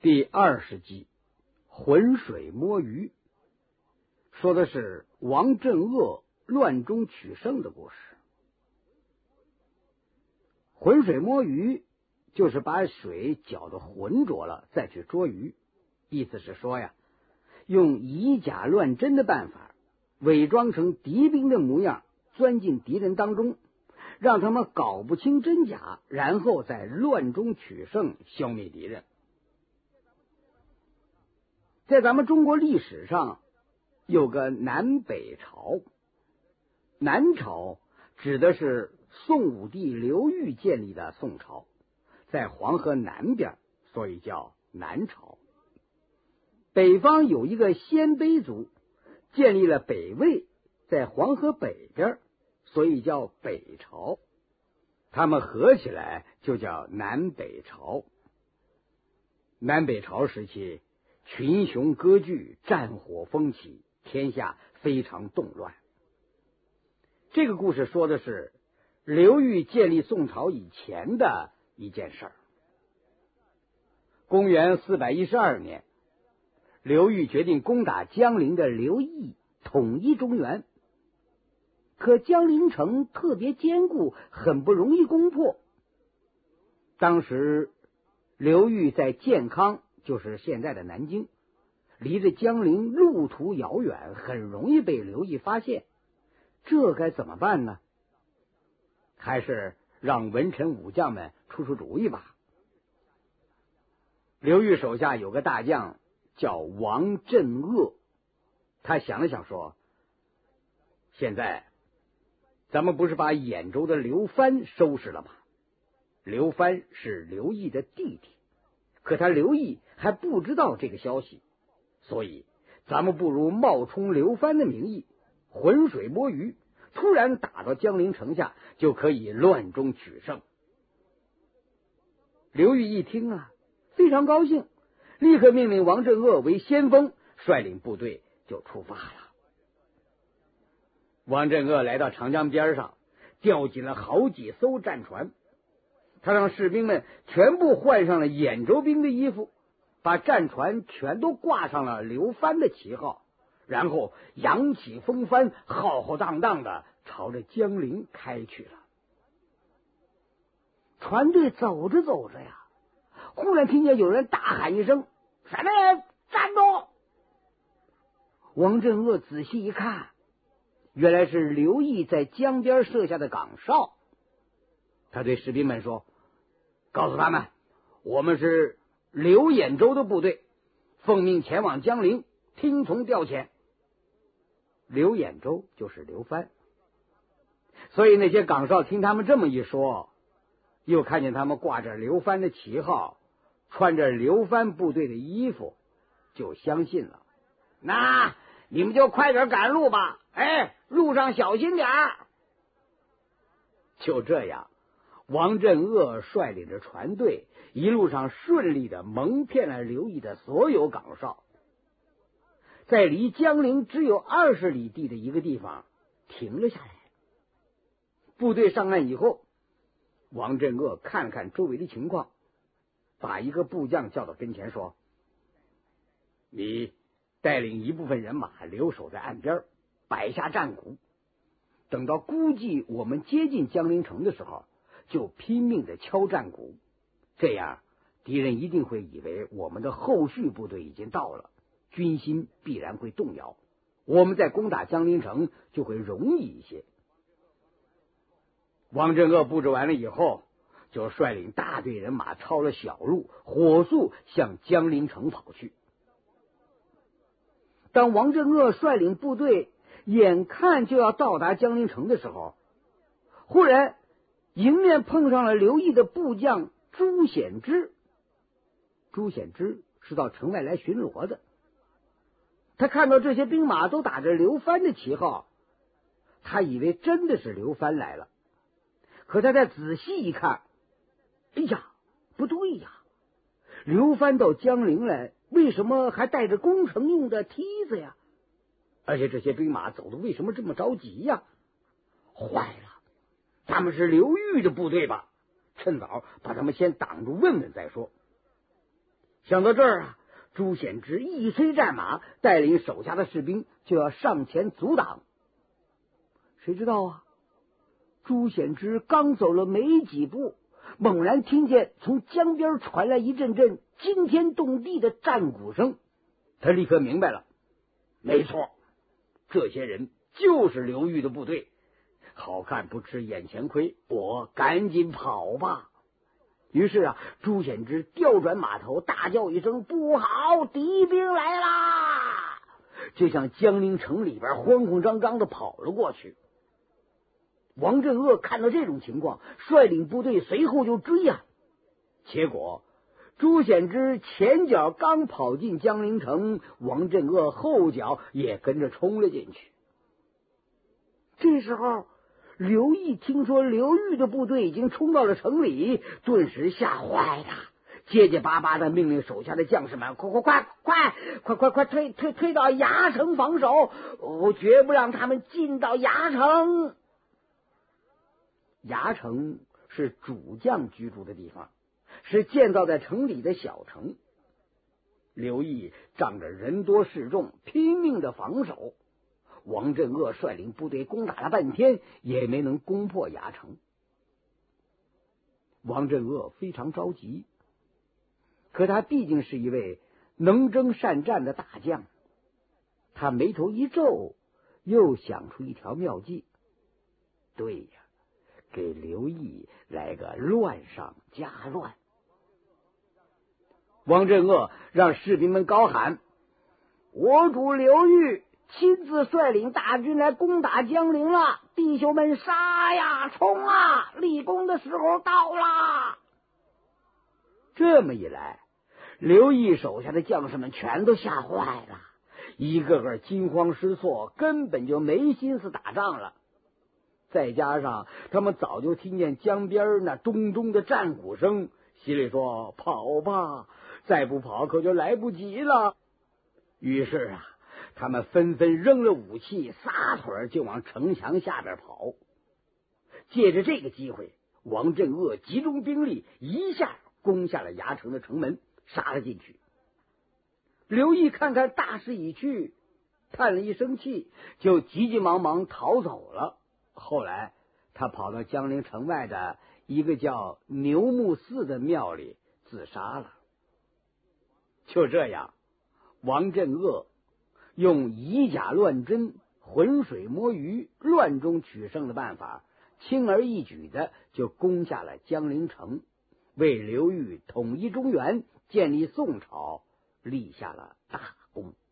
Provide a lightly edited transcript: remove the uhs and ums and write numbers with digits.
第20集浑水摸鱼，说的是王镇恶乱中取胜的故事。浑水摸鱼就是把水搅得浑浊了再去捉鱼，意思是说呀，用以假乱真的办法伪装成敌兵的模样，钻进敌人当中，让他们搞不清真假，然后在乱中取胜，消灭敌人。在咱们中国历史上有个南北朝，南朝指的是宋武帝刘裕建立的宋朝，在黄河南边，所以叫南朝。北方有一个鲜卑族建立了北魏，在黄河北边，所以叫北朝。他们合起来就叫南北朝。南北朝时期群雄割据，战火风起，天下非常动乱。这个故事说的是刘裕建立宋朝以前的一件事儿。公元412年，刘裕决定攻打江陵的刘义，统一中原。可江陵城特别坚固，很不容易攻破。当时刘裕在建康，就是现在的南京，离着江陵路途遥远，很容易被刘义发现。这该怎么办呢？还是让文臣武将们出出主意吧。刘裕手下有个大将叫王镇恶，他想了想说，现在咱们不是把兖州的刘藩收拾了吗？刘藩是刘义的弟弟，可他刘义还不知道这个消息，所以咱们不如冒充刘藩的名义，浑水摸鱼，突然打到江陵城下，就可以乱中取胜。刘裕一听啊，非常高兴，立刻命令王镇恶为先锋，率领部队就出发了。王镇恶来到长江边上，调集了好几艘战船，他让士兵们全部换上了兖州兵的衣服，把战船全都挂上了刘藩的旗号，然后扬起风帆，浩浩荡荡的朝着江陵开去了。船队走着走着呀，忽然听见有人大喊一声，什么人？站住！王镇恶仔细一看，原来是刘义在江边设下的岗哨。他对士兵们说，告诉他们，我们是刘兖州的部队，奉命前往江陵，听从调遣。刘兖州就是刘藩，所以那些岗哨听他们这么一说，又看见他们挂着刘藩的旗号，穿着刘藩部队的衣服，就相信了。那你们就快点赶路吧，路上小心点儿。就这样，王镇恶率领着船队一路上顺利的蒙骗了刘义的所有岗哨，在离江陵只有20里地的一个地方停了下来。部队上岸以后，王镇恶看了看周围的情况，把一个部将叫到跟前说，你带领一部分人马留守在岸边，摆下战鼓，等到估计我们接近江陵城的时候，就拼命的敲战鼓，这样敌人一定会以为我们的后续部队已经到了，军心必然会动摇，我们在攻打江陵城就会容易一些。王镇恶布置完了以后，就率领大队人马抄了小路，火速向江陵城跑去。当王镇恶率领部队眼看就要到达江陵城的时候，忽然迎面碰上了刘义的部将朱显之。朱显之是到城外来巡逻的，他看到这些兵马都打着刘藩的旗号，他以为真的是刘藩来了，可他再仔细一看，哎呀，不对呀，刘藩到江陵来，为什么还带着攻城用的梯子呀？而且这些兵马走的为什么这么着急呀？坏了，他们是刘裕的部队吧？趁早把他们先挡住，问问再说。 想到这儿啊，朱显之一催战马，带领手下的士兵就要上前阻挡。谁知道啊，朱显之刚走了没几步，猛然听见从江边传来一阵阵惊天动地的战鼓声。他立刻明白了，没错，这些人就是刘裕的部队。好看不吃眼前亏，我赶紧跑吧。于是啊，朱显之调转马头，大叫一声：“不好，敌兵来啦！”就向江陵城里边慌慌张张的跑了过去。王镇恶看到这种情况，率领部队随后就追啊。结果朱显之前脚刚跑进江陵城，王镇恶后脚也跟着冲了进去。这时候刘毅听说刘裕的部队已经冲到了城里，顿时吓坏了，结结巴巴的命令手下的将士们：“快退到衙城防守，我绝不让他们进到衙城。”衙城是主将居住的地方，是建造在城里的小城。刘毅仗着人多势众，拼命的防守。王镇恶率领部队攻打了半天，也没能攻破衙城。王镇恶非常着急，可他毕竟是一位能征善战的大将，他眉头一皱，又想出一条妙计。对呀，给刘毅来个乱上加乱。王镇恶让士兵们高喊：“我主刘裕亲自率领大军来攻打江陵了，弟兄们杀呀，冲啊，立功的时候到啦！”这么一来，刘毅手下的将士们全都吓坏了，一个个惊慌失措，根本就没心思打仗了。再加上他们早就听见江边那咚咚的战鼓声，心里说：“跑吧，再不跑可就来不及了。”于是啊，他们纷纷扔了武器，撒腿就往城墙下边跑。借着这个机会，王镇恶集中兵力，一下攻下了衙城的城门，杀了进去。刘毅看看大势已去，叹了一声气，就急急忙忙逃走了。后来他跑到江陵城外的一个叫牛木寺的庙里自杀了。就这样，王镇恶用以假乱真、浑水摸鱼、乱中取胜的办法，轻而易举的就攻下了江陵城，为刘裕统一中原、建立宋朝立下了大功。